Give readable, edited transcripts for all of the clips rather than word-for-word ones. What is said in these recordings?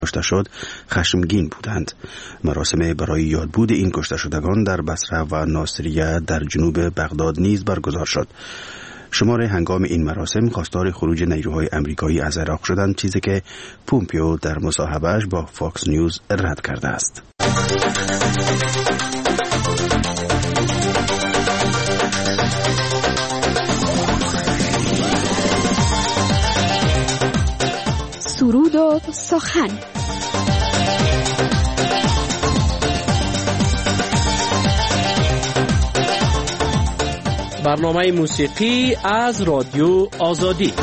کشته شد خشمگین بودند. مراسم برای یادبود این کشته شدگان در بصره و ناصریه در جنوب بغداد نیز برگزار شد. شمار هنگام این مراسم خواستار خروج نیروهای امریکایی از عراق شدند، چیزی که پومپیو در مصاحبهش با فاکس نیوز رد کرده است. سرود و سخن. برنامه موسیقی از رادیو آزادی.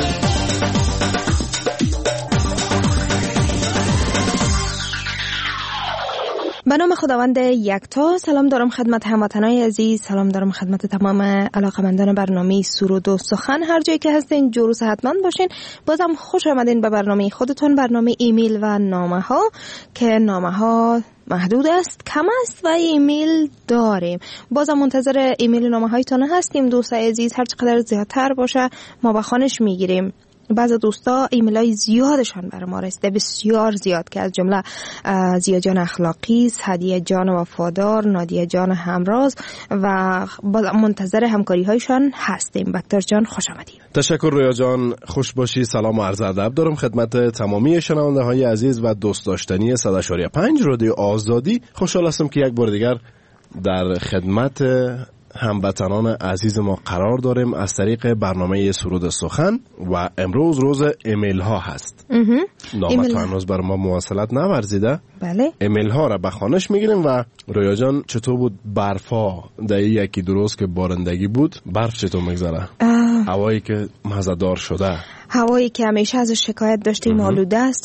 به نام خداوند یکتا. سلام دارم خدمت هموطنان عزیز، سلام دارم خدمت تمام علاقه‌مندان برنامه سرود و سخن. هر جایی که هستین جور و صحتمند باشین. بازم خوش آمدین به برنامه خودتون، برنامه ایمیل و نامه ها که نامه ها محدود است، کم است و ایمیل داریم. بازم منتظر ایمیل و نامه هایتون هستیم دوستای عزیز. هر چقدر زیادتر باشه ما به خوانش میگیریم. بعضی دوستا ایمیلای زیادشان برای ما رسیده، بسیار زیاد، که از جمله زیا جان اخلاقی، هدیه جان وفادار، نادیه جان همراز و منتظر همکاری هایشان هستیم. بکتر جان خوش آمدید. تشکر رویا جان، خوش باشی. سلام و عرض ادب دارم خدمت تمامی شنونده های عزیز و دوست داشتنی 100.5 رادیو آزادی. خوشحال هستم که یک بار دیگر در خدمت هموطنان عزیز ما قرار داریم از طریق برنامه سرود سخن و امروز روز ایمیل ها هست. نامه هنوز بر ما مواصلت نورزیده. بله. ایمیل ها را به خوانش میگیریم. و رویا جان چطور بود برفا در یکی دو روز که بارندگی بود؟ برف چطور میگذره؟ هوایی که مزه‌دار شده، هوایی که همیشه از شکایت داشتیم آلوده است.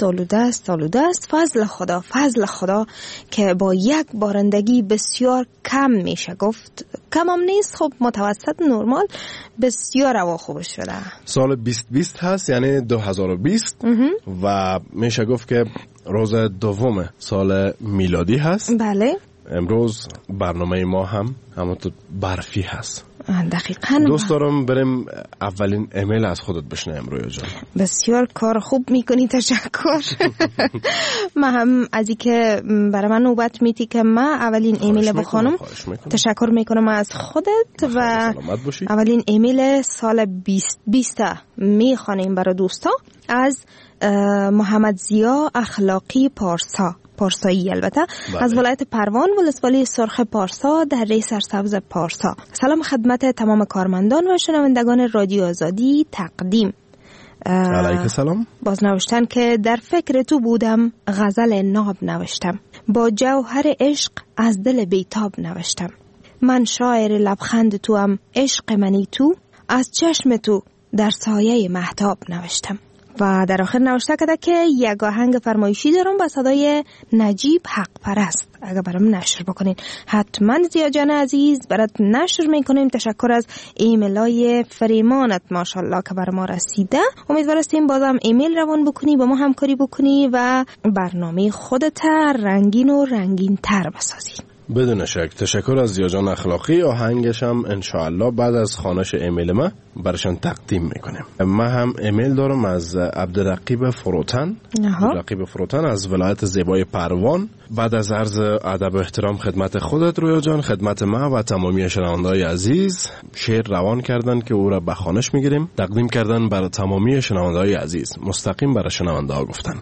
فضل خدا که با یک بارندگی بسیار کم میشه گفت، کم هم نیست، خب متوسط نرمال، بسیار هوا خوب شده. سال 2020 هست، یعنی 2020 و میشه گفت که روز دوم سال میلادی هست. بله. امروز برنامه ما هم همونطور برفی هست. دقیقاً. دوست دارم بریم اولین ایمیل از خودت بشنویم رویا جان. بسیار کار خوب میکنی، تشکر. من هم از این که برای من نوبت میتی که من اولین ایمیل بخونم تشکر میکنم از خودت. و اولین ایمیل سال 2020 میخوانیم برای دوستا از محمد زیا اخلاقی پارسایی، البته بله. از ولایت پروان، ولسوالی سرخ پارسا، دره سرسبز پارسا. سلام خدمت تمام کارمندان و شنوندگان رادیو آزادی تقدیم. علیک سلام. باز نوشتن که در فکر تو بودم، غزل ناب نوشتم، با جوهر عشق از دل بیتاب نوشتم. من شاعر لبخند تو هم، عشق منی تو، از چشم تو در سایه مهتاب نوشتم. و در آخر نوشته کرده که یک آهنگ فرمایشی دارم با صدای نجیب حق پرست، اگر برام نشر بکنین حتما. زیا جان عزیز برات نشر میکنیم. تشکر از ایمیلای فریمانت ماشاءالله که بر ما رسیده. امیدوار هستیم بازم ایمیل روان بکنی، با ما همکاری بکنی و برنامه خودت رنگین و رنگین تر بسازی. بدون شک. تشکر از زیا جان اخلاقی. آهنگش هم انشاءالله بعد از خوانش ایمیل ما برشان تقدیم میکنیم. من هم ایمیل دارم از عبدالرقیب فروتن. عبدالرقیب فروتن از ولایت زیبای پروان. بعد از عرض ادب و احترام خدمت خودت رویا جان، خدمت ما و تمامی شنونده‌های عزیز، شعر روان کردن که او را به خوانش میگیریم. تقدیم کردن برای تمامی شنونده‌های عزیز، مستقیم برای شنونده‌ها گفتن.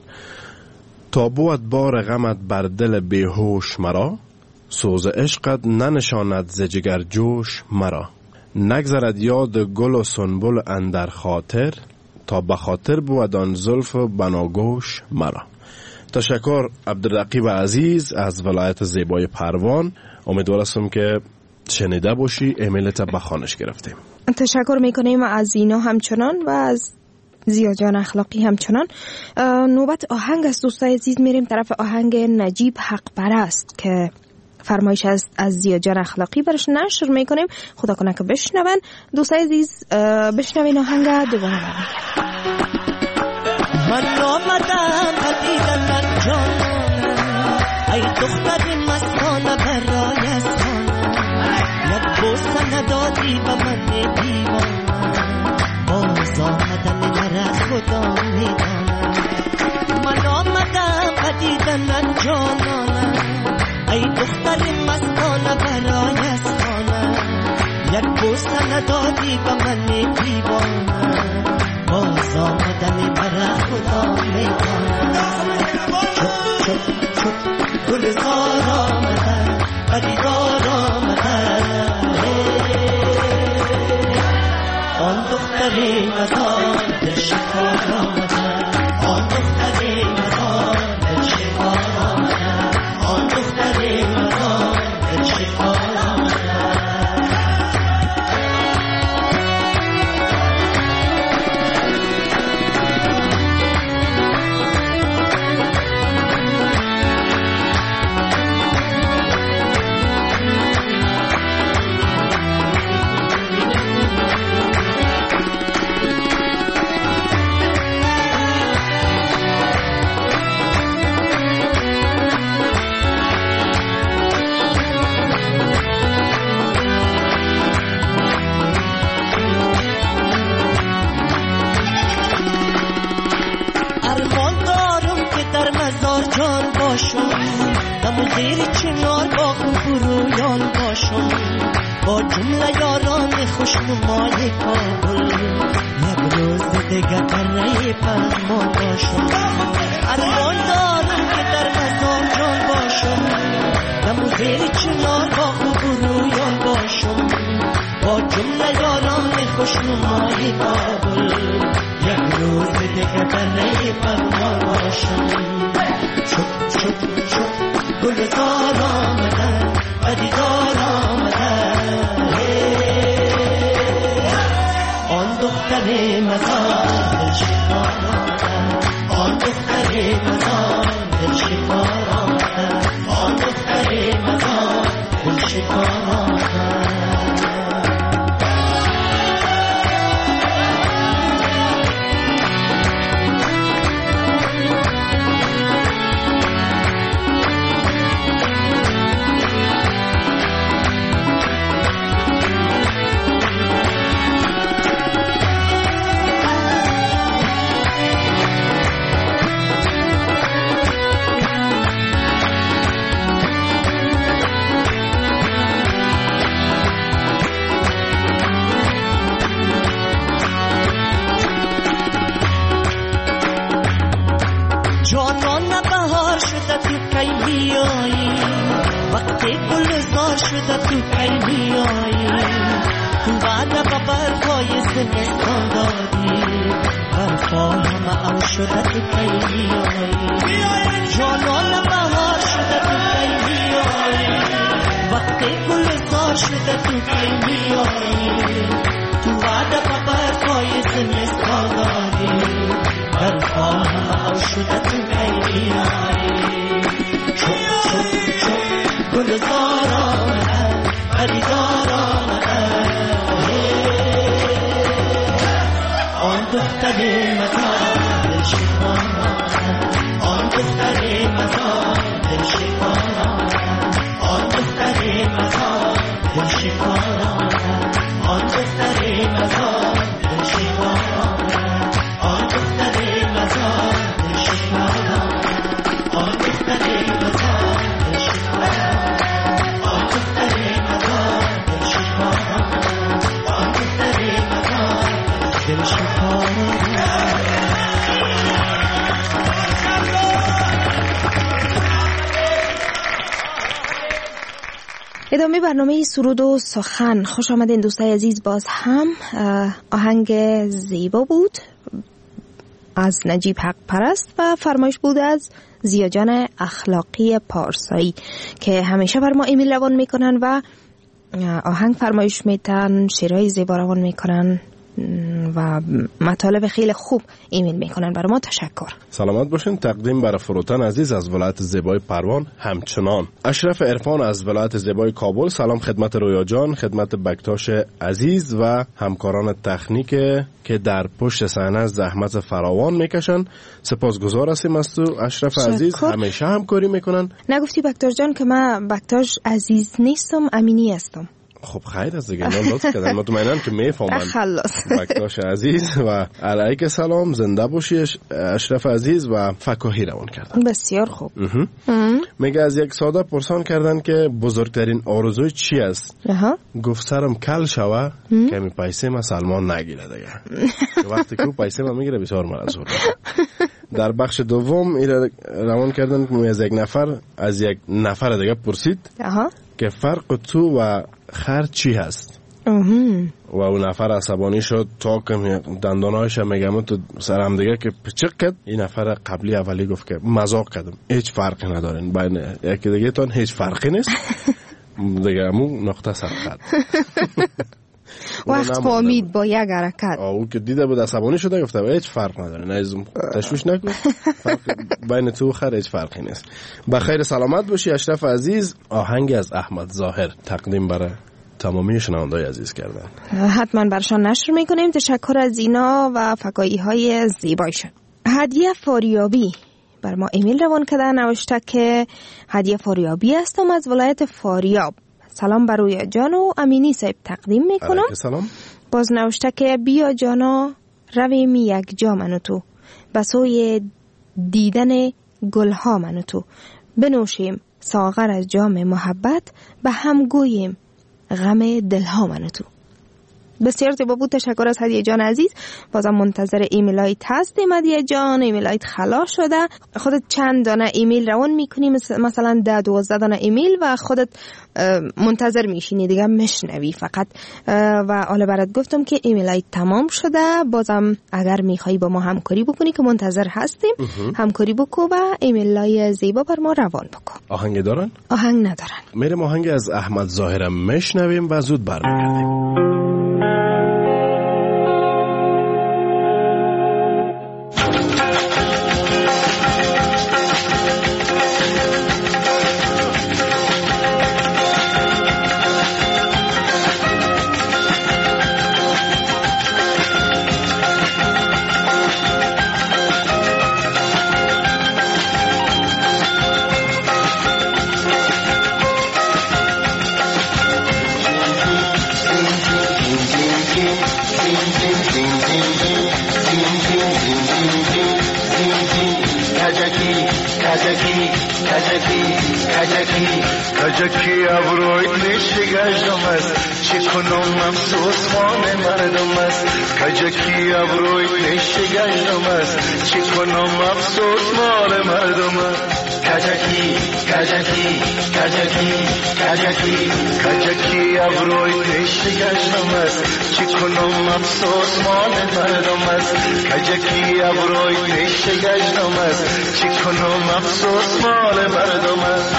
تا بود بار غمت بر دل بیهوش مرا، سوز عشقت ننشاند ز جگر جوش مرا. نگذرد یاد گل و سنبل اندر خاطر، تا به خاطر بود آن زلف بناگوش مرا. تشکر عبدالرقیب عزیز از ولایت زیبای پروان. امیدوار هستم که شنیده باشی. ایمیلت به خوانش گرفتیم. تشکر میکنیم از اینا همچنان و از زیا جان اخلاقی همچنان. نوبت آهنگ از دوستای عزیز میریم طرف آهنگ نجیب حق پرست که فرمایش از زیا جان اخلاقی برش نشر میکنیم. خدا کنه که بشنون. دوستای عزیز بشنوین آهنگ دوباره. من آمدم قدیدن من جانم، ای دختر مستانه برایستان، یک بوسه ندادی به من دیوان، باز آمدم نره خدا میدانم. من آمدم ندادی به من دیوانه باز آمدن برا خدا میکنم چپ گلزار آمدن و دیدار آمدن آن دختری مزار دل شکار آمدن آن دختری مزار دل شکار آمدن آن دختری مزار دل شکار آمدن زیر چنار با خوبرویان باشم با جمله یاران خوشنمای کابل یک روز دیگر برای پرمان باشم ارمان دارم که در مزار جان باشم دم زیر چنار با خوبرویان باشم با جمله یاران خوشنمای کابل یک روز دیگر برای پرمان باشم شد گلزار آمدن و دیدار آمدن آن دختر مزار دل شکار آمدن آن دختر مزار دل شکار آمدن آن دختر مزار دل شکار آمدن شده تو کی میایی تو وعده با برفای زمستان دادی برفا همه ام شده تو کی میایی جانان بهار شده تو کی میایی وقتی گلزار شده تو کی میایی تو وعده با برفای زمستان دادی برفا همه ام شده تو کی میایی گلزار آمدن خریدار آمدن آن دختر مزار دل شکار آمدن آن دختر مزار دل شکار آمدن آن دختر مزار دل شکار آمدن آن دختر مزار دل شکار آمدن آن دختر مزار دل شکار آمدن آن دختر مزار دل شکار ادامه برنامه سرود و سخن. خوش آمدین دوستای عزیز. باز هم آهنگ زیبا بود از نجیب حق پرست و فرمایش بود از زیاجان اخلاقی پارسایی که همیشه بر ما ایمیل روان میکنن و آهنگ فرمایش میتن، شعرهای زیبا روان میکنن و مطالب خیلی خوب ایمیل میکنن. برای ما تشکر. سلامت باشین. تقدیم برای فروتن عزیز از ولایت زیبای پروان. همچنان اشرف عرفان از ولایت زیبای کابل. سلام خدمت رویا جان، خدمت بکتاش عزیز و همکاران تکنیک که در پشت صحنه زحمت فراوان میکشن. سپاسگزار هستیم از تو اشرف عزیز، همیشه همکاری میکنن. نگفتی بکتاش جان که من بکتاش عزیز نیستم، امینی هستم. خب خیر از دیگه نام لطف کردن، مطمئنم که میفهمن. خلاص بکتاش عزیز و علیک سلام، زنده باشی اشرف عزیز و فکاهی روان کردن. بسیار خوب. میگه از یک ساده پرسان کردن که بزرگترین آرزوی چی است؟ گفت سرم کل شوه که می پیسه ما سلمان نگیره دیگه. وقتی که پیسه ما میگیره بسیار مرزور. در بخش دوم روان کردن که از یک نفر دیگه پرسید که فرق تو و خر چی هست؟ و اون نفر عصبانی شد تا که دندانایش میگم تو سرم دیگه که پچق کرد. این نفر قبلی اولی گفت که مزاق کردم، هیچ فرقی ندارین بین یکی دیگه تان، هیچ فرقی نیست دیگه. همون نقطه سرخط وقت فهمید با یک حرکت او که دیده بود عصبانی شده گفته هیچ فرق نداره، نه تشویش نکن، بین تو و خر هیچ فرقی نیست. بخیر سلامت باشی اشرف عزیز. آهنگ از احمد ظاهر تقدیم برای تمامی شنوندای عزیز کردن، حتما برشان نشر میکنیم. تشکر از اینا و فکایی های زیبایشون. هدیه فاریابی بر ما ایمیل روان کرده، نوشته که هدیه فاریابی هستم از ولایت فاریاب. سلام بر روی جان و امینی صاحب تقدیم میکنم. سلام. باز نوشته که بیا جانا رویم یک جا من و تو، بسوی دیدن گلها من و تو، بنوشیم ساغر از جام محبت، به هم گوییم غم دلها من و تو. بسیار زیبا بود. تشکر از هدیه جان عزیز. بازم منتظر ایمیلایت هستیم. هدیه جان ایمیلایت خلاص شده، خودت چند دانه ایمیل روان میکنی، مثلا 10-12 دانه ایمیل و خودت منتظر میشینی دیگه میشنوی فقط. و حالا برات گفتم که ایمیلایت تمام شده. بازم اگر میخوایی با ما همکاری بکنی که منتظر هستیم، همکاری بکو و ایمیلای زیبا بر ما روان بکن. آهنگ دارن؟ آهنگ ندارن. میریم آهنگ از احمد ظاهر میشنویم و زود برمیگردیم. کجکی ابروی نشگشم است، چه کنم افسوس مال مردم است. کجکی ابروی نشگشم است، چه کنم افسوس مال مردم است. کجکی کجکی کجکی کجکی کجکی ابروی نشگشم است، چه کنم افسوس مال مردم است. کجکی ابروی نشگشم است، چه کنم افسوس مال مردم است.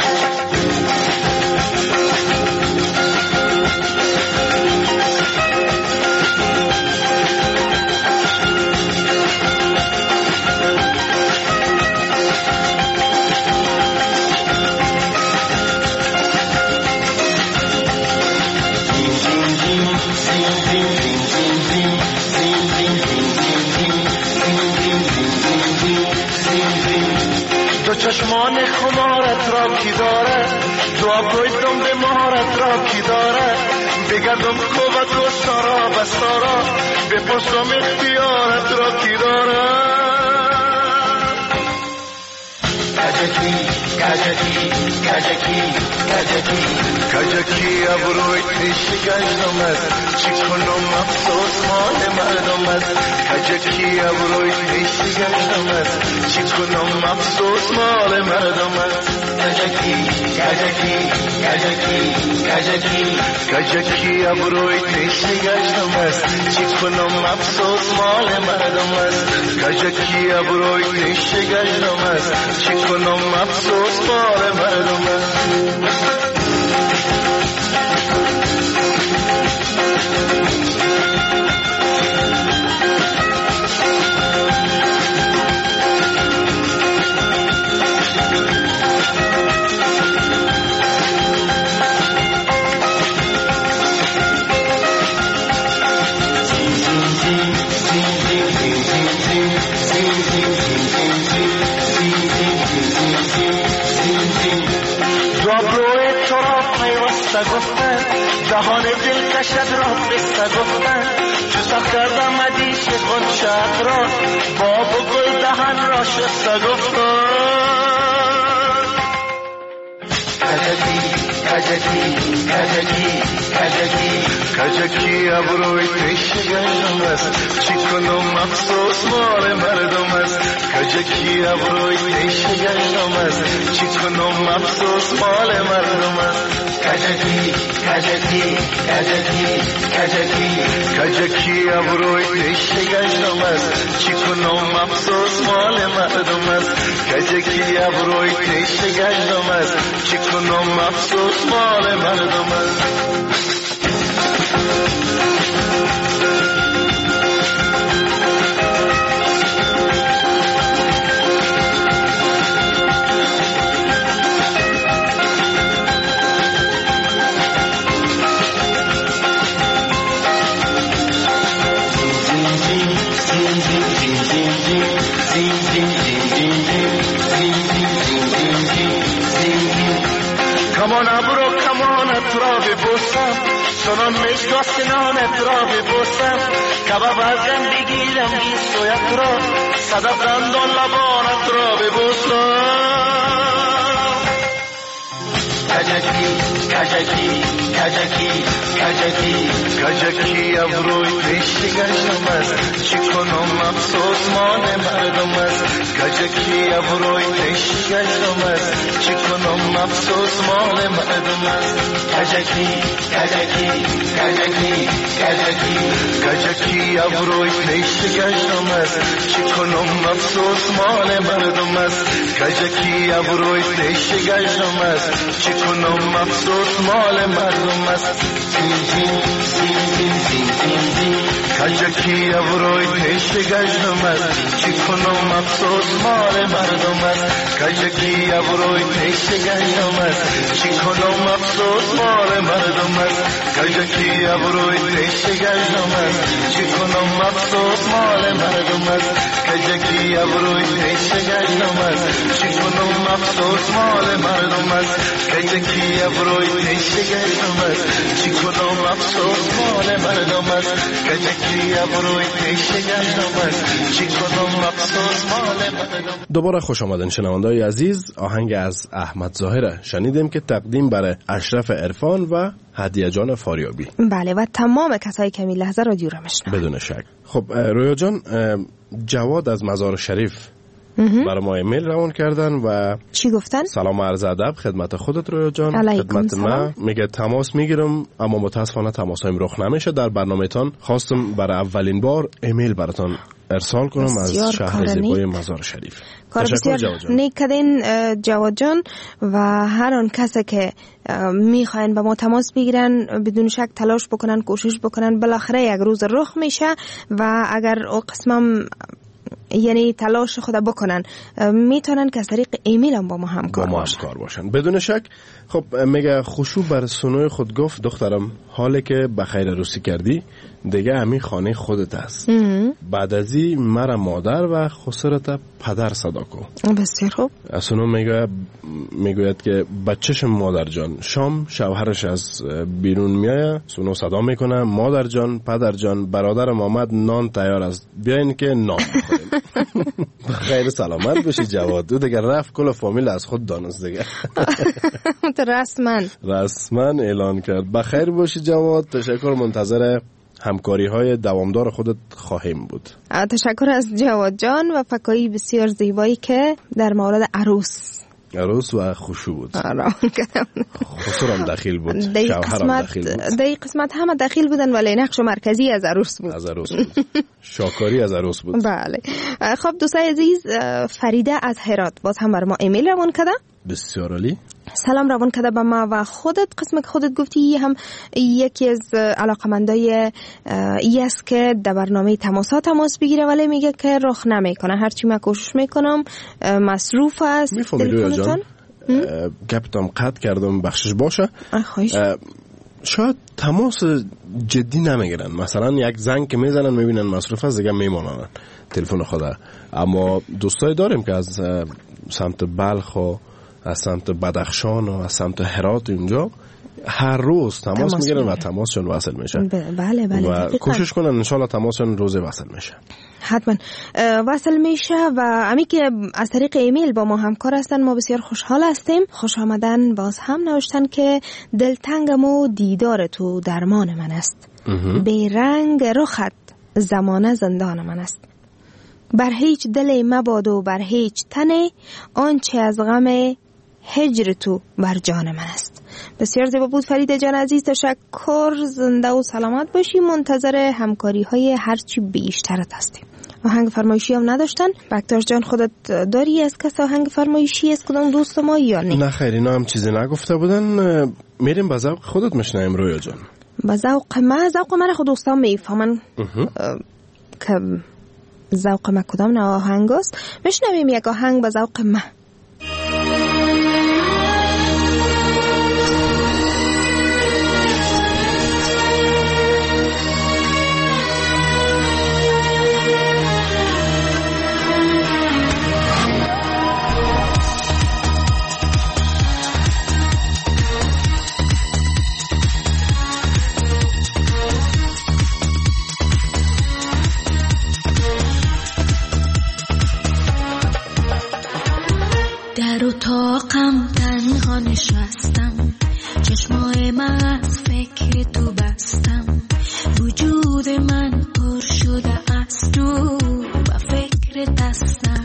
تو چشمان خمارت را کی داره، دعا کویدم به مهارت را کی داره. بگردم کوبت و سارا بستارا، بپرسم اختیارت را کی داره. کجکی کجکی کجکی کجکی کجکی ابروی نشگشم است، چی کنم افسوس مال مردم است. کجکی ابروی نشگشم است، چی کنم افسوس مال مردم است. کجکی کجکی کجکی کجکی کجکی ابروی نشگشم است، چی کنم افسوس مال مردم است. کجکی ابروی نشگشم است، چی کنم افسوس مال مردم است. گفتن جهان دل کشد را بسته گفتن، چو سخت کردم مدیش خود شد را، باب و گل دهن را شسته گفتن. کجکی ابروی تشگرم است چی کنم افسوس مال مردم است کجکی ابروی تشگرم است چی کنم افسوس مال مردم است کجکی ابروی تشگرم است چی کنم افسوس مال مردم است کجکی ابروی تشگرم است چی کنم افسوس مال مردم است کمان ابرو کمانت را ببوسم چنان مشگاستنانت را ببوسم کباب ازم بگیرم گیسویت را صدف دندان لبانت را ببوسم کجکی ابروی تشگرم است چی کنم افسوس مال مردم است کجکی ابروی تشگرم است چی کنم افسوس مال مردم است کجکی ابروی تشگرم است چی کنم افسوس مال مردم است کجکی ابروی تشگرم است چی کنم افسوس مال مردم است کجکی ابروی تشگرم است چی کنم افسوس مال مردم است کجکی ابروی تشگرم است چی کنم افسوس مال مردم است کجکی ابروی تشگرم است چی کنم افسوس مال مردم است کجکی ابروی تشگرم است چی کنم افسوس مال مردم است کجکی ابروی تشگرم است چی کنم افسوس مال مردم است کجکی ابروی تشگرم است چی کنم افسوس مال مردم. دوباره خوش آمدین شنونده‌های عزیز. آهنگ از احمد ظاهر شنیدیم که تقدیم برای اشرف عرفان و هدیه جان فاریابی. بله و تمام کسایی که می لحظه رادیو را میشنون. بدون شک. خب رویا جان، جواد از مزار شریف برای ما ایمیل روان کردن و چی گفتن؟ سلام عرض ادب خدمت خودت رویا جان، خدمت ما. میگه تماس میگیرم اما متاسفانه تماسایم رخ نمیشه. در برنامه‌تان خواستم برای اولین بار ایمیل براتون ارسال کنم از شهر زیبای مزار شریف. کار بسیار نیک کردین جواد جان و هر آن کسی که میخواین به ما تماس بگیرن بدون شک تلاش بکنن، کوشش بکنن، بالاخره یک روز رخ میشه و اگر او قسمم یعنی تلاش خود بکنن میتونن که از طریق ایمیل هم با ما همکار باشن بدون شک. خب میگه خوشو بر سنوی خود گفت دخترم حالی که بخیر روسی کردی دیگه همین خانه خودت است. بعد ازی مرا مادر و خسرت پدر صدا کن. بسیار خوب. سنو میگوید که بچه‌ش مادر جان شام شوهرش از بیرون میایه. سنو صدا میکنه مادر جان پدر جان برادرم آمد نان تیار است بیاین که نان بخوریم. بخیر سلامت باشی جواد. دو دیگه رفت کل فامیل از خود دانست دیگه. رسما اعلان کرد. بخیر باشی جواد. تشکر. منتظر همکاری های دوامدار خودت خواهیم بود. تشکر از جواد جان و فکایی بسیار زیبایی که در مورد عروس و خوشو بود. خسرم دخیل بود. شوهرم دخیل بود. در قسمت همه دخیل بودن ولی نقش مرکزی از عروس بود. شاکاری از عروس بود. بله. خب دوستای عزیز، فریده از هرات باز هم بر ما ایمیل روان کرده. بسیار عالی. سلام روان کرده به ما و خودت قسم که خودت گفتی هم یکی از علاقمندای است که در برنامه تماس بگیره ولی میگه که رخ نمیکنه. هرچی من کوشش میکنم مصروف است. تلفنتون گپتم قطع کردم بخشش باشه. شاید تماس جدی نمیگیرن. مثلا یک زنگ که میزنن میبینن مصروف است دیگه میمونن تلفن خدا. اما دوستای داریم که از سمت بلخ و از سمت بدخشان و از سمت هرات اینجا هر روز تماس میگیرن و تماسشون وصل میشه. بله و کوشش کنن انشالله تماسشون روز وصل میشه. حتما وصل میشه. و امی که از طریق ایمیل با ما همکار هستن، ما بسیار خوشحال هستیم. خوش آمدن. باز هم نوشتن که دلتنگم و دیدار تو درمان من است، بیرنگ رخت زمانه زندان من است، بر هیچ دل مباد و بر هیچ تنه، آنچه از غم هجر تو بر جان من است. بسیار زیبا بود فرید جان عزیز، تشکر. زنده و سلامت باشی. منتظر همکاری های هرچی بیشترت هستیم. آهنگ فرمایشی هم نداشتن. بکتار جان خودت داری از کس آهنگ فرمایشی از کدام دوست ما یا نه؟ نه خیر، اینا هم چیزی نگفته بودن. میریم به ذوق خودت میشنیم رویا جان. به ذوق من خود دوستان میفهمن که ذوق من کدام نه آهنگ است. میشنویم یک آهنگ به ذوق من. در اتاقم تنها نشستم، چشمای من از فکر تو بستم، وجود من پر شده از تو و فکر دستم.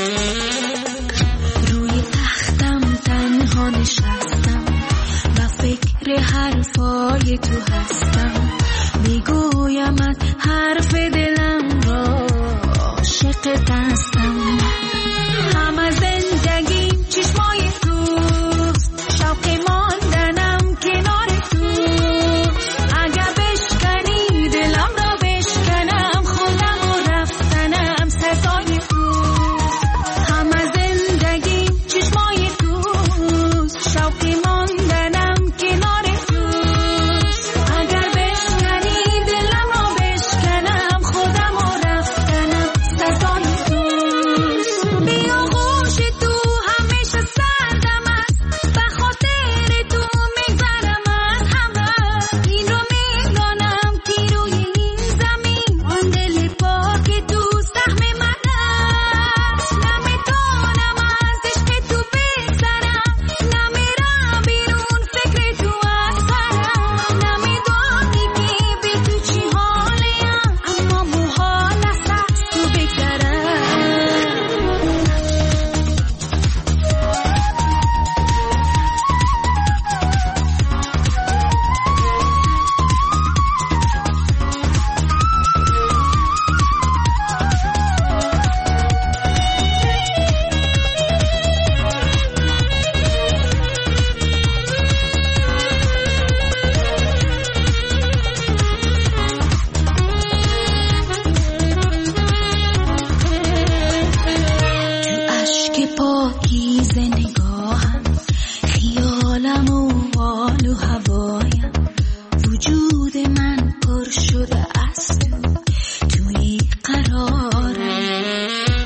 روی تختم تنها نشستم و فکر حرفای تو هستم، میگویم من حرف دلم را عاشق دستم. همه زندگیم چشمای توست، شوق ماندنم کنار توست، اگه بشکنی دلم را بشکنم، خودم و رفتنم سزای توست. همه زندگیم چشمای توست، شوق ماندنم کنار توست، اگر بشکنی دلم را بشکنم، خودم و رفتنم سزای توست. بیا گوش تو همیشه سردم است، به خاطر تو میگذرم از همه، این رو میدانم که روی این زمین آن دل پاک تو سهم من است. نمیتونم از عشق تو بگذرم، نمیرم بیرون فکر تو از سرم، نمیدانی که به تو چی حالیم، اما محال است از تو بگذرم. تو اشک پاکیز نگاهم، خیالم و حال و هوایم، وجود من پر شده از تو، توی قرارم.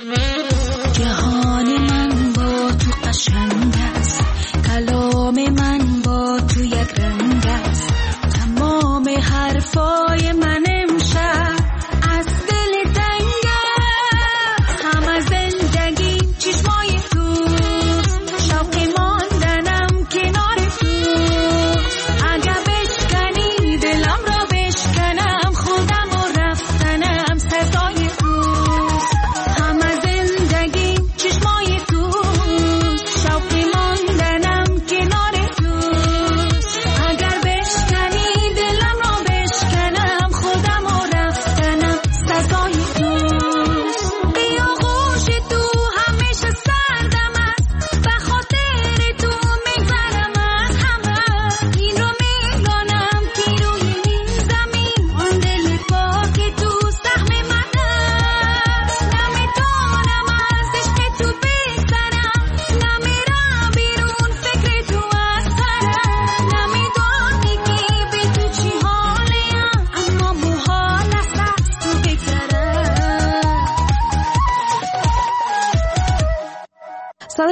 جهان من با تو قشنگ است، کلام من با تو یک رنگ است، تمام حرفای من امشب از دل تنگ است. همه زندگیم چشمای توست،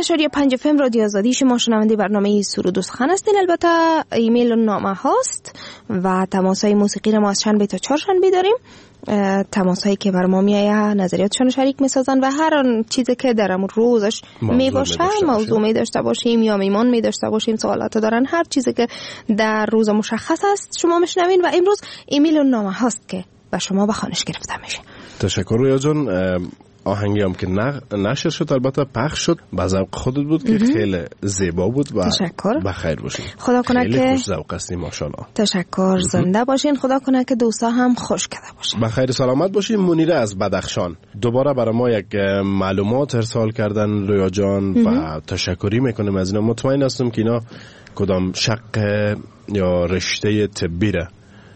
101.5 FM رادیو آزادی. شما شنونده برنامه سرود و سخن هستین. البته ایمیل و نامه هاست و تماس‌های موسیقی رو ما از شنبه تا چهارشنبه داریم. تماس‌هایی که بر ما میآید نظریاتشون شریک می‌سازن و هر آن چیزی که در امون روزش میباشه موضوع می داشته باشیم یا میمان می داشته باشیم، سوالات دارن، هر چیزی که در روز مشخص است شما میشنوین. و امروز ایمیل و نامه هاست که به شما به خوانش گرفته میشه. تشکر رویا جان. آهنگی هم که نشر شد البته پخش شد، به ذوق خودت بود که خیلی زیبا بود و تشکر. بخیر باشین. خدا کنه که خوش ذوق هستی ماشاءالله. تشکر. زنده باشین. خدا کنه که دوستا هم خوش کرده باشین. بخیر سلامت باشین. منیره از بدخشان دوباره برای ما یک معلومات ارسال کردن رویا جان و تشکری میکنیم از اینا. مطمئن هستم که اینا کدام شق یا رشته طبی را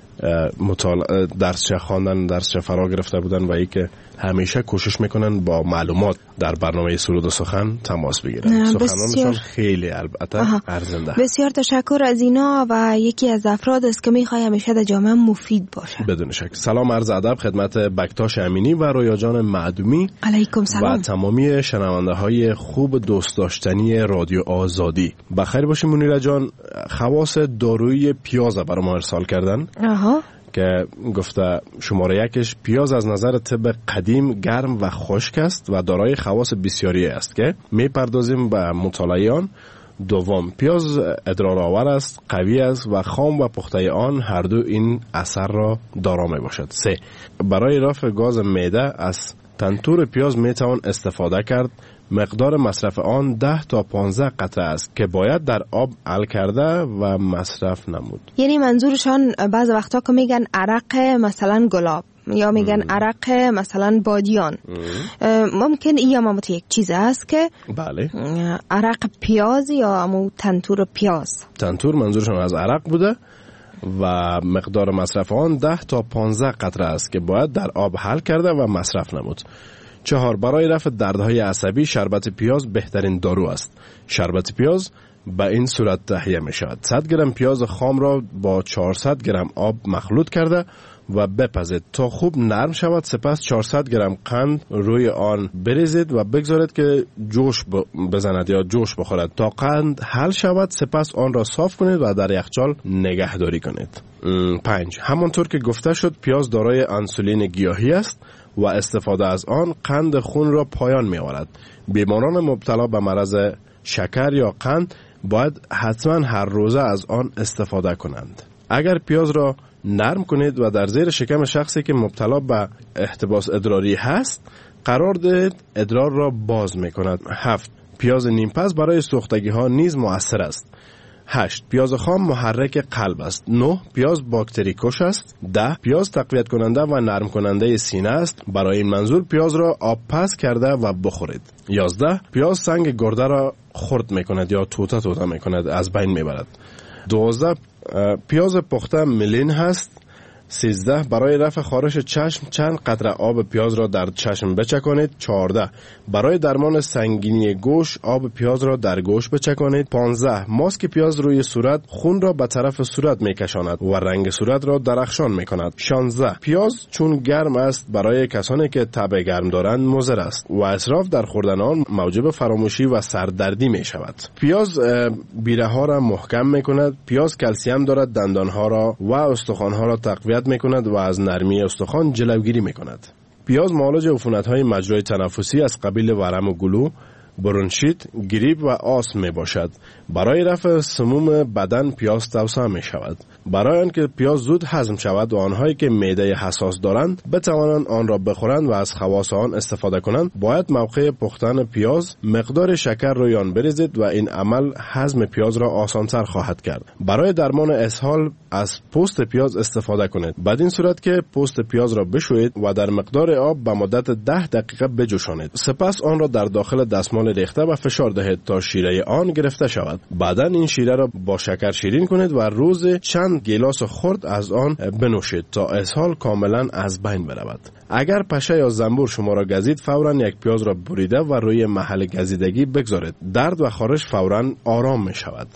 درسچه خواندن، درسچه فرا گرفته بودن و ای که همیشه کوشش میکنن با معلومات در برنامه سرود و سخن تماس بگیرن. سخنانشان خیلی البته ارزنده. بسیار تشکر از اینا و یکی از افراد است که میخوای همیشه در جامعه مفید باشه. بدون شک. سلام عرض ادب خدمت بکتاش امینی و رویا جان معدومی. علیکم سلام. و تمامی شنونده های خوب دوست داشتنی رادیو آزادی. بخیر باشین منیره جان. خواص دارویی پیاز برای ما ارسال کردن. که گفته شماره یکش پیاز از نظر طب قدیم گرم و خشک است و دارای خواص بسیاری است که میپردازیم به مطالعه آن. دوم، پیاز ادرارآور است، قوی است و خام و پخته آن هر دو این اثر را دارا می باشد. سه، برای رفع گاز معده از تنتور پیاز می توان استفاده کرد. مقدار مصرف آن 10 تا 15 قطره است که باید در آب حل کرده و مصرف نمود. یعنی منظورشان بعض وقتا که میگن عرق مثلا گلاب یا میگن عرق مثلا بادیان، ممکن این هم یک چیز است که بله عرق پیاز یا همون تنتور پیاز. تنتور منظورشان از عرق بوده و مقدار مصرف آن 10 تا 15 قطره است که باید در آب حل کرده و مصرف نمود. 4، برای رفع دردهای عصبی شربت پیاز بهترین دارو است. شربت پیاز به این صورت تهیه می شود: 100 گرم پیاز خام را با 400 گرم آب مخلوط کرده و بپزید تا خوب نرم شود. سپس 400 گرم قند روی آن بریزید و بگذارید که جوش بزند یا جوش بخورد تا قند حل شود. سپس آن را صاف کنید و در یخچال نگهداری کنید. 5، همانطور که گفته شد پیاز دارای انسولین گیاهی است و استفاده از آن قند خون را پایان می آورد. بیماران مبتلا به مرض شکر یا قند باید حتما هر روزه از آن استفاده کنند. اگر پیاز را نرم کنید و در زیر شکم شخصی که مبتلا به احتباس ادراری هست قرار دهید، ادرار را باز می کند. 7، پیاز نیمپز برای سوختگی ها نیز مؤثر است. 8، پیاز خام محرک قلب است. 9، پیاز باکتری کش است. 10، پیاز تقویت کننده و نرم کننده سینه است. برای این منظور پیاز را آب پز کرده و بخورید. 11، پیاز سنگ گرده را خرد می کند یا توته می کند، از بین می برد. 12، پیاز پخته ملین هست. 13، برای رفع خارش چشم چند قطره آب پیاز را در چشم بچکانید. 14، برای درمان سنگینی گوش آب پیاز را در گوش بچکانید. 15، ماسک پیاز روی صورت خون را به طرف صورت میکشاند و رنگ صورت را درخشان میکند. 16، پیاز چون گرم است برای کسانی که طبع گرم دارند مضر است و اسراف در خوردن آن موجب فراموشی و سردردی میشود. پیاز بیره ها را محکم میکند. پیاز کلسیم دارد، دندان ها را و استخوان ها را تقویت میکند و از نرمی استخوان جلوگیری میکند. پیاز معالج عفونت‌های مجرای تنفسی از قبیل ورم و گلو، برونشیت، گریپ و آسم می باشد. برای رفع سموم بدن پیاز توصیه می شود. برای آنکه پیاز زود هضم شود و آنهایی که معده حساس دارند بتوانند آن را بخورند و از خواص آن استفاده کنند، باید موقع پختن پیاز مقدار شکر روی آن بریزید و این عمل هضم پیاز را آسان‌تر خواهد کرد. برای درمان اسهال از پوست پیاز استفاده کنید. بدین صورت که پوست پیاز را بشویید و در مقدار آب به مدت 10 دقیقه بجوشانید. سپس آن را در داخل دستمال ریخته و فشار دهید تا شیره آن گرفته شود. بعداً این شیره را با شکر شیرین کنید و روز چند گیلاس خرد از آن بنوشید تا اسهال کاملا از بین برود. اگر پشه یا زنبور شما را گزید، فوراً یک پیاز را بریده و روی محل گزیدگی بگذارید. درد و خارش فوراً آرام می شود.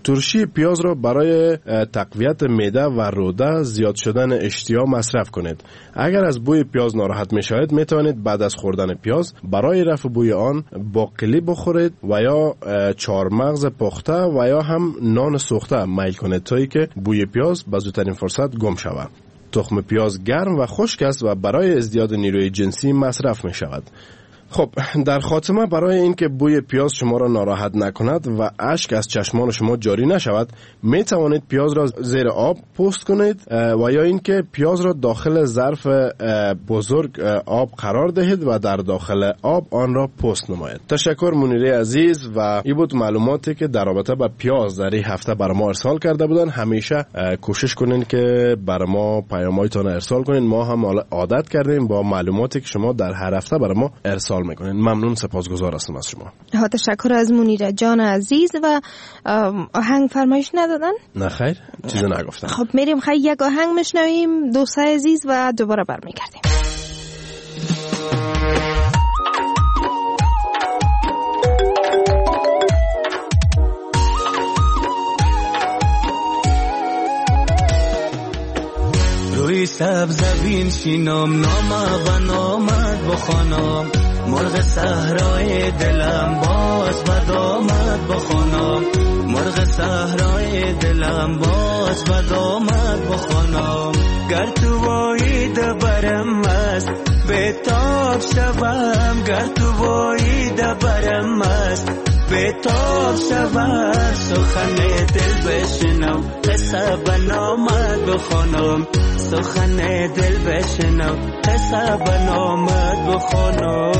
ترشی پیاز را برای تقویت معده و روده، زیاد شدن اشتها مصرف کنید. اگر از بوی پیاز ناراحت میشوید میتوانید بعد از خوردن پیاز برای رفع بوی آن باقلی بخورید و یا چهارمغز پخته و یا هم نان سوخته میل کنید تا اینکه بوی پیاز به زودترین فرصت گم شود. تخم پیاز گرم و خشک است و برای ازدیاد نیروی جنسی مصرف می شود. خب در خاتمه برای اینکه بوی پیاز شما را ناراحت نکند و اشک از چشمان شما جاری نشود، می توانید پیاز را زیر آب پوست کنید و یا اینکه پیاز را داخل ظرف بزرگ آب قرار دهید و در داخل آب آن را پوست نمایید. تشکر منیره عزیز و این بود معلوماتی که در رابطه با پیاز در این هفته بر ما ارسال کرده بودن. همیشه کوشش کنین که بر ما پیامایتان ارسال کنین. ما هم عادت کردیم با معلوماتی که شما در هر هفته بر ما ارسال میکنین. ممنون، سپاسگزار هستم از شما. تشکر از منیر جان عزیز. و آهنگ فرمایش ندادن؟ نه خیر، چیزی نگفتم. خب میریم خیلی یک آهنگ میشنویم دوستای عزیز و دوباره برمیگردیم. روی سبزبین شینم نامه و نامت بخوانم، مرغ صحرای دلم باز و دامت بخوانم، مرغ صحرای دلم باز و دامت بخوانم. گر تو وای دبرم است به تاب شوم، گر تو وای دبرم است به تاب شوم. سخن دل بشنو قصه به نامت بخوانم، سخن دل بشنو قصه به نامت بخوانم.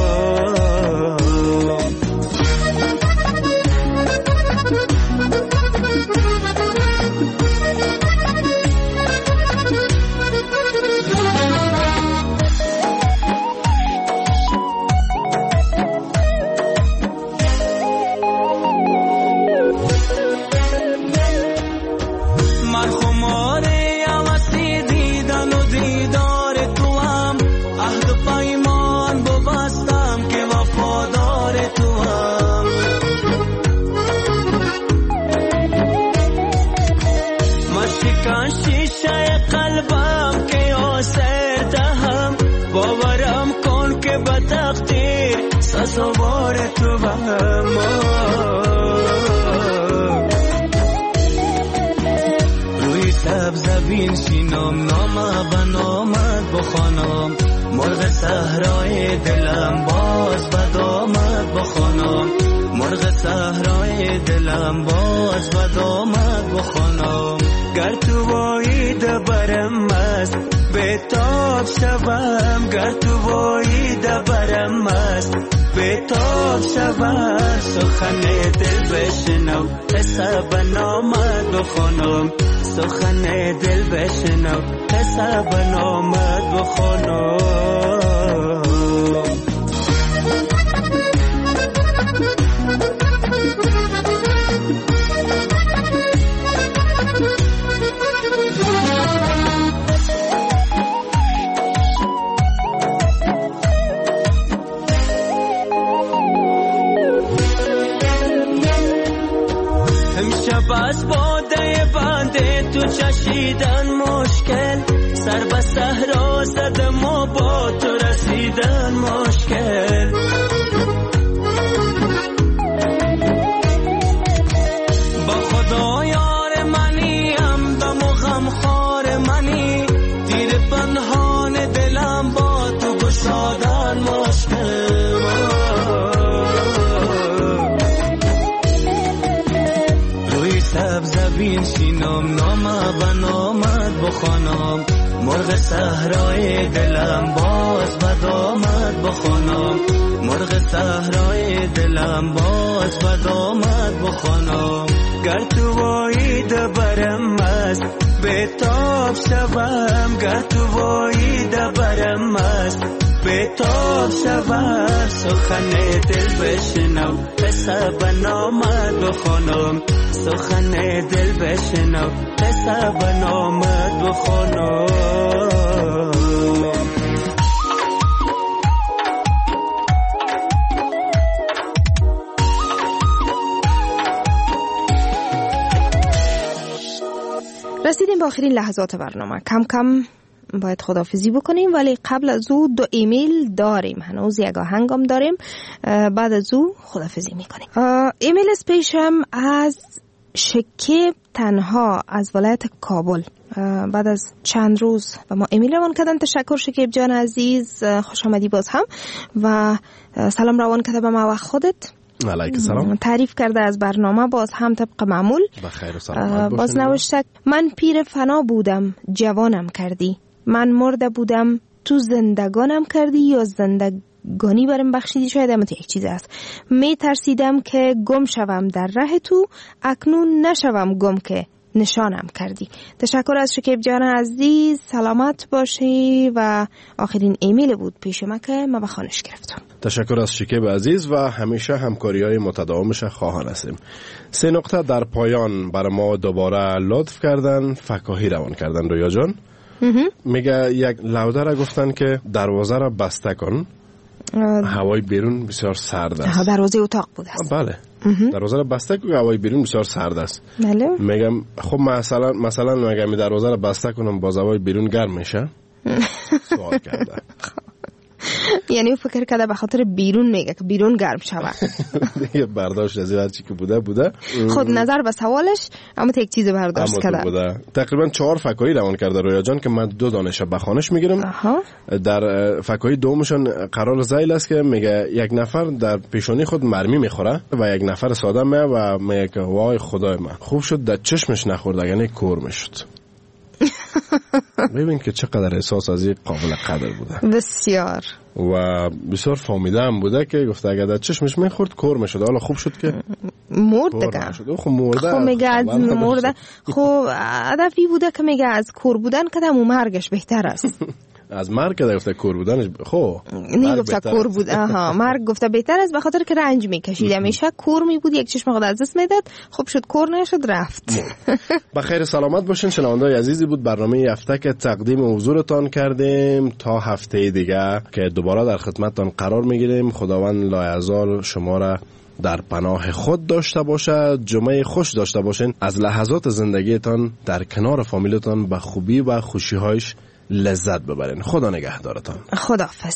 سوار تو با ما روی سبزبین شینم نامه و نامت بخوانم، مرغ صحرای دلم باز و دامت بخوانم، مرغ صحرای دلم باز و دامت بخوانم. گر تو وای دبرم است به تاب شوم، گر تو وای دبرم است به تاب شوم. سخن دل بشنو قصه به نامت بخوانم، سخن دل بشنو قصه به نامت بخوانم. از باده بنده تو چشیدن مشکل، سر به صحرا زدم و با تو رسیدن مشکل. با خدا یار منی، همدم و غمخوار منی، تیر پنهان دلم با تو گشادن مشکل. سبزبین شینم نامه و نامت بخوانم، مرغ صحرای دلم باز و دامت بخوانم، مرغ صحرای دلم باز و دامت بخوانم. گر تو وای دبرم است به تاب شوم، گر تو وای دبرم است به تاب شوم. سخن دل بشنو قصه به نامت بخوانم، سخن دل بشنو قصه به نامت بخوانم. رسیدیم به آخرین لحظات برنامه. کم کم باید خداحافظی بکنیم، ولی قبل از او 2 ایمیل داریم، هنوز یک آهنگم داریم، بعد از او خداحافظی میکنیم. ایمیل سپیشم از شکیب تنها از ولایت کابل. بعد از چند روز و ما ایمیل روان کردن. تشکر شکیب جان عزیز، خوش آمدی باز هم و سلام روان کرده به ما و خودت. علیک سلام. تعریف کرده از برنامه، باز هم طبق معمول بخیر و سلامت باشین. باز نوشته من پیر فنا بودم جوانم کردی، من مرده بودم تو زندگانم کردی، یا زندگانی برم بخشیدی، شاید هم یک چیز است. می ترسیدم که گم شوم در ره تو، اکنون نشوم گم که نشانم کردی. تشکر از شکیب جان عزیز، سلامت باشی. و آخرین ایمیل بود پیش ما که ما به خوانش گرفتم. تشکر از شکیب عزیز و همیشه همکاری‌های متداومش خواهان هستیم. 3 نقطه در پایان برای ما دوباره لطف کردن، فکاهی روان کردن. رویا جان میگه یک لوده را گفتن که دروازه را بسته کن، هوای بیرون بسیار سرد است. دروازه اتاق بود است. بله. دروازه را بسته کن، هوای بیرون بسیار سرد است. بله. میگم خب مثلا میگم دروازه را بسته کنم باز هوای بیرون گرم میشه. سوال کرده. یعنی او فکر کرده به خاطر بیرون میگه که بیرون گرم شود. دیگه برداشت از هر چی که بوده. خود نظر به سوالش اما یک چیز برداشت کرده. تقریبا 4 فکاهی روان کرده رویا جان که من 2 دانش بخوانش میگیرم. در فکاهی دومشون قرار زیل است که میگه یک نفر در پیشانی خود مرمی میخوره و یک نفر ساده میه و میگه که وای خدای من خوب شد در چشمش نخورد، یعنی کور میشد. ببین که چقدر احساس از این قابل قدر بوده. بسیار و بسیار فامیده هم بوده که گفته اگر در چشمش میخورد کور میشد. حالا خوب شد که مرد دیگه. خب مرده. خب میگه از مرده. خب هدفی بوده که میگه از کور بودن کدام مرگش بهتر است. از مرگ که گفته کور بودنش خب نه گفته کور بود. مرگ گفته بهتر است به خاطر که رنج میکشید. همیشه کور می بود، یک چشم خود از دست میداد. خب شد کور نشد رفت. بخیر سلامت باشین شنوندای عزیزی. بود برنامه هفته که تقدیم حضورتان کردیم. تا هفته دیگه که دوباره در خدمتتان قرار میگیریم. خداوند لایزال شما را در پناه خود داشته باشد. جمعه خوش داشته باشین. از لحظات زندگیتان در کنار فامیلتان به خوبی و خوشی‌هایش لذت ببرین. خدا نگهدارتان. خداحافظ.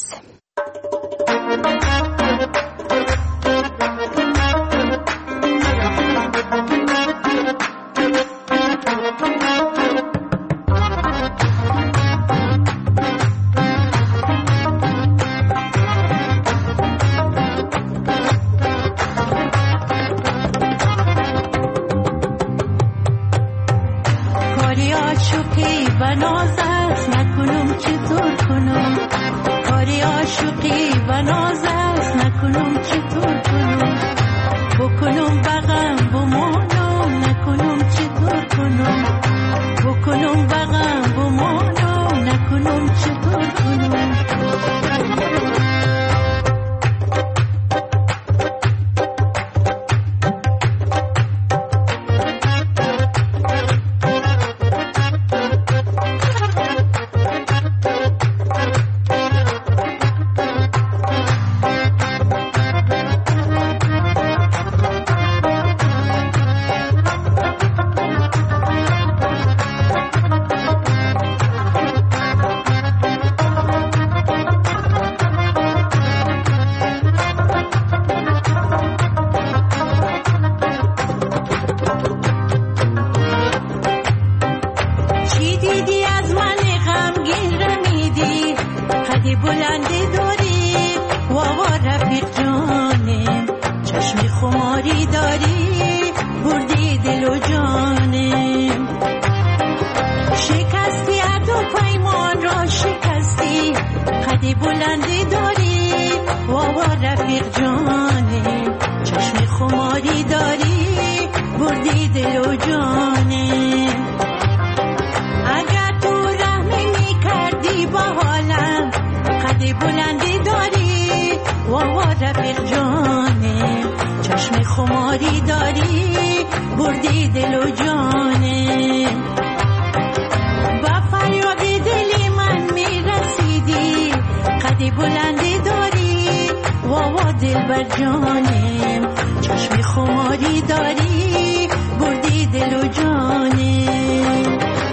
چشم خماری داری بردی دل و جانم.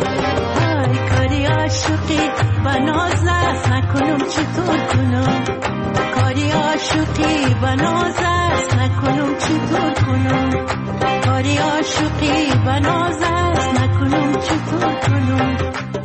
کاری عاشقی و ناز است نکنم چطور کنم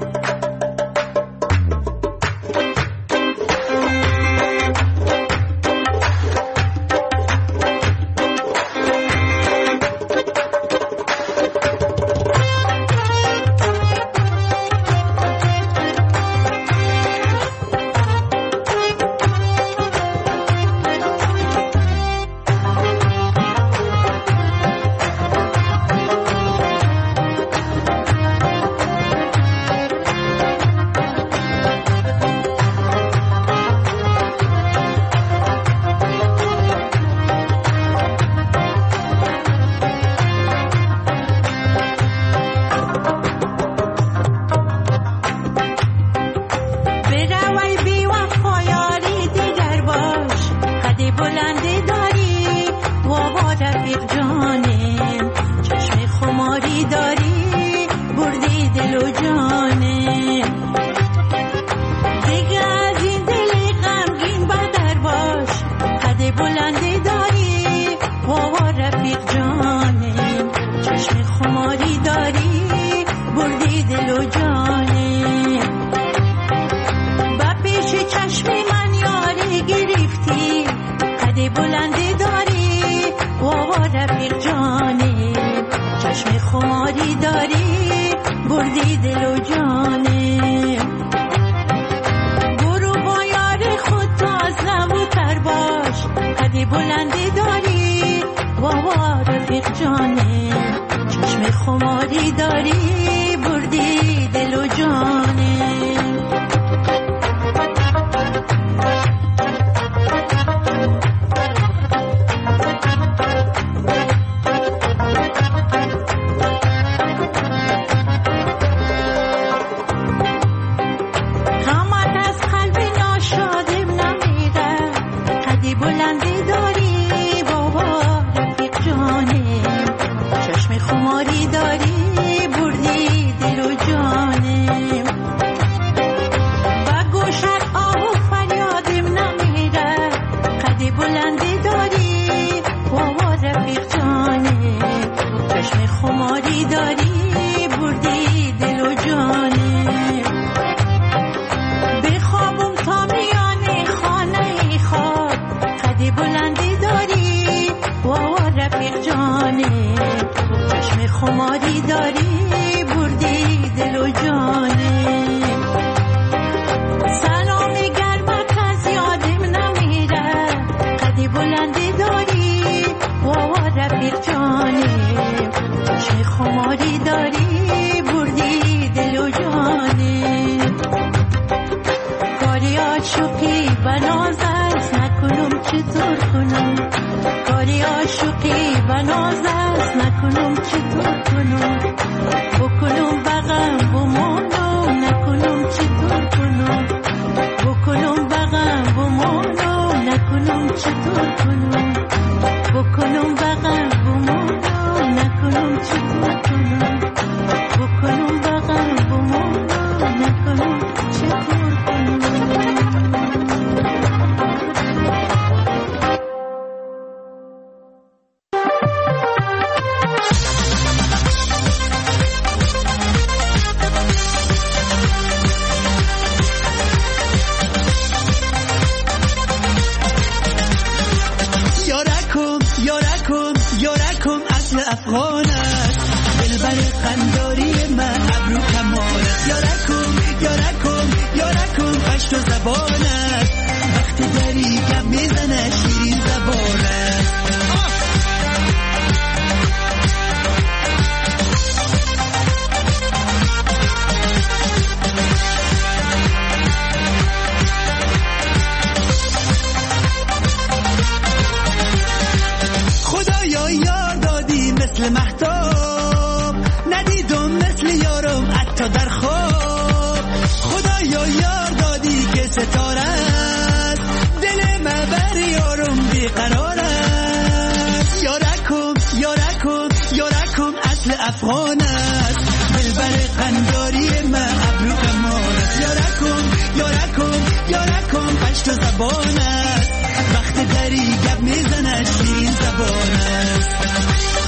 افغان است دلبر قنداری من ابرو کمان است یارکم پشت و زبان است وقت دری گپ میزنه شیرین زبان است